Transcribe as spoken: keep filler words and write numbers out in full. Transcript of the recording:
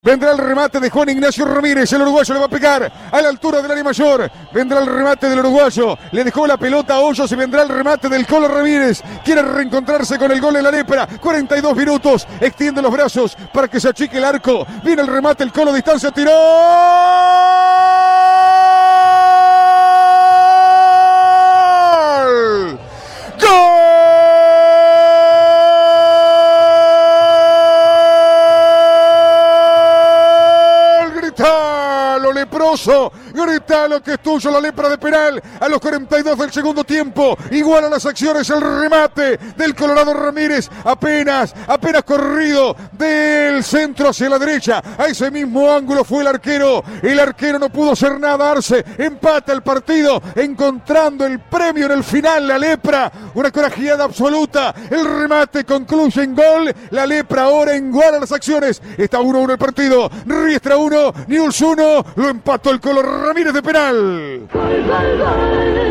Vendrá el remate de Juan Ignacio Ramírez, el uruguayo le va a pegar a la altura del área mayor. Vendrá el remate del uruguayo, le dejó la pelota a Hoyos y vendrá el remate del Colo Ramírez. Quiere reencontrarse con el gol en la lepra. cuarenta y dos minutos, extiende los brazos para que se achique el arco. Viene el remate, el Colo, distancia, tiró. Lo leproso, grita lo que es tuyo, la lepra de penal a los cuarenta y dos del segundo tiempo, igual a las acciones el remate del Colorado Ramírez, apenas, apenas corrido del centro hacia la derecha, a ese mismo ángulo fue el arquero, el arquero no pudo hacer nada, Arce empata el partido, encontrando el premio en el final, la lepra, una corajeada absoluta, el remate concluye en gol, la lepra ahora igual a las acciones, está uno a uno el partido, Riestra uno, Newell's uno, lo empató el Colo Ramírez de penal.